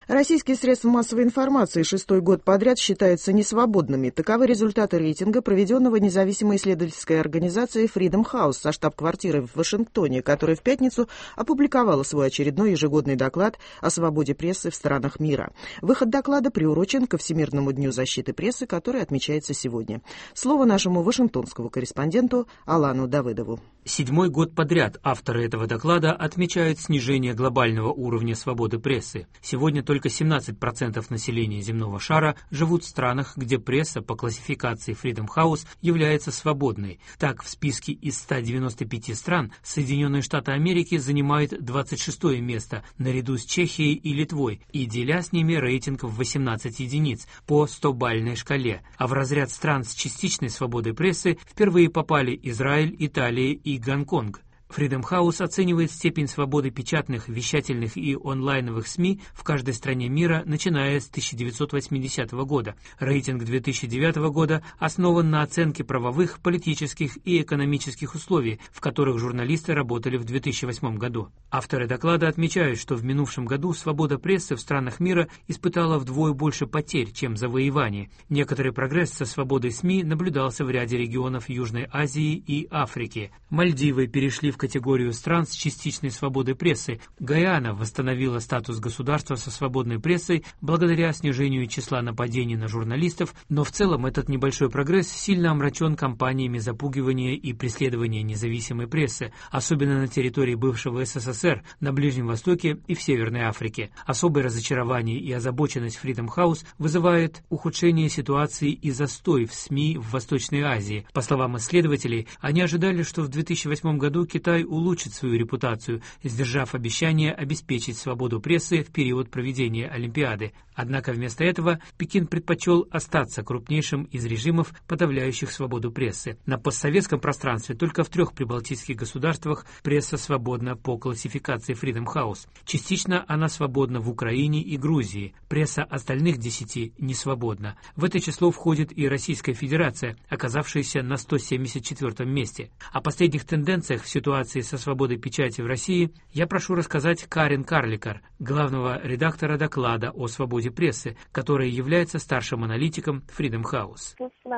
Российские средства массовой информации шестой год подряд считаются несвободными. Таковы результаты рейтинга, проведенного независимой исследовательской организацией Freedom House со штаб-квартирой в Вашингтоне, которая в пятницу опубликовала свой очередной ежегодный доклад о свободе прессы в странах мира. Выход доклада приурочен ко Всемирному дню защиты прессы, который отмечается сегодня. Слово нашему вашингтонскому корреспонденту Алану Давыдову. Седьмой год подряд авторы этого доклада отмечают снижение глобального уровня свободы прессы. Сегодня только 17% населения земного шара живут в странах, где пресса по классификации Freedom House является свободной. Так, в списке из 195 стран Соединенные Штаты Америки занимают 26 место наряду с Чехией и Литвой и деля с ними рейтинг в 18 единиц по 100-бальной шкале. А в разряд стран с частичной свободой прессы впервые попали Израиль, Италия и Гонконг. Freedom House оценивает степень свободы печатных, вещательных и онлайновых СМИ в каждой стране мира, начиная с 1980 года. Рейтинг 2009 года основан на оценке правовых, политических и экономических условий, в которых журналисты работали в 2008 году. Авторы доклада отмечают, что в минувшем году свобода прессы в странах мира испытала вдвое больше потерь, чем завоеваний. Некоторый прогресс со свободой СМИ наблюдался в ряде регионов Южной Азии и Африки. Мальдивы перешли в категорию стран с частичной свободой прессы. Гайана восстановила статус государства со свободной прессой благодаря снижению числа нападений на журналистов, но в целом этот небольшой прогресс сильно омрачен кампаниями запугивания и преследования независимой прессы, особенно на территории бывшего СССР, на Ближнем Востоке и в Северной Африке. Особое разочарование и озабоченность Freedom House вызывает ухудшение ситуации и застой в СМИ в Восточной Азии. По словам исследователей, они ожидали, что в 2008 году Китай улучшит свою репутацию, сдержав обещание обеспечить свободу прессы в период проведения Олимпиады. Однако вместо этого Пекин предпочел остаться крупнейшим из режимов, подавляющих свободу прессы. На постсоветском пространстве только в 3 прибалтийских государствах пресса свободна по классификации Freedom House. Частично она свободна в Украине и Грузии. Пресса остальных 10 не свободна. В это число входит и Российская Федерация, оказавшаяся на 174 месте. О последних тенденциях в ситуации со свободой печати в России я прошу рассказать Карен Карликар, главного редактора доклада о свободе прессы, которая является старшим аналитиком Freedom House.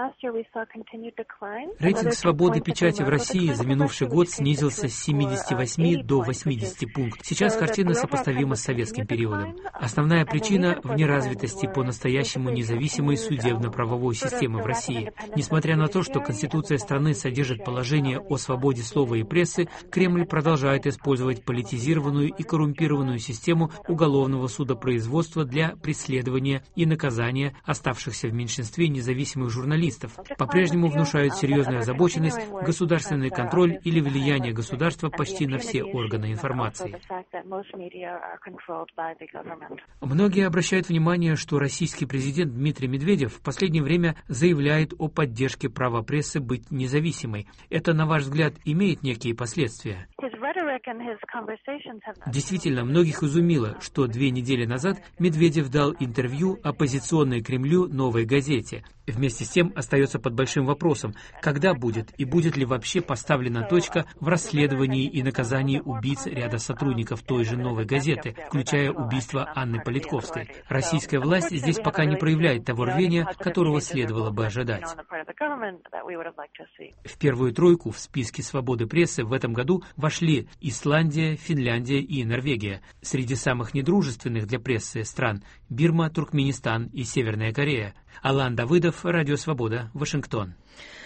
Рейтинг свободы печати в России за минувший год снизился с 78 до 80 пунктов. Сейчас картина сопоставима с советским периодом. Основная причина в неразвитости по-настоящему независимой судебно-правовой системы в России. Несмотря на то, что Конституция страны содержит положение о свободе слова и прессы, Кремль продолжает использовать политизированную и коррумпированную систему уголовного судопроизводства для преследования и наказания оставшихся в меньшинстве независимых журналистов. По-прежнему внушают серьезную озабоченность государственный контроль или влияние государства почти на все органы информации. Многие обращают внимание, что российский президент Дмитрий Медведев в последнее время заявляет о поддержке права прессы быть независимой. Это, на ваш взгляд, имеет некие последствия? Действительно, многих изумило, что 2 недели назад Медведев дал интервью оппозиционной Кремлю «Новой газете». Вместе с тем остается под большим вопросом, когда будет и будет ли вообще поставлена точка в расследовании и наказании убийц ряда сотрудников той же «Новой газеты», включая убийство Анны Политковской. Российская власть здесь пока не проявляет того рвения, которого следовало бы ожидать. В первую тройку в списке свободы прессы в этом году вошли Исландия, Финляндия и Норвегия. Среди самых недружественных для прессы стран – Бирма, Туркменистан и Северная Корея. Алан Давыдов, Радио Свобода, Вашингтон.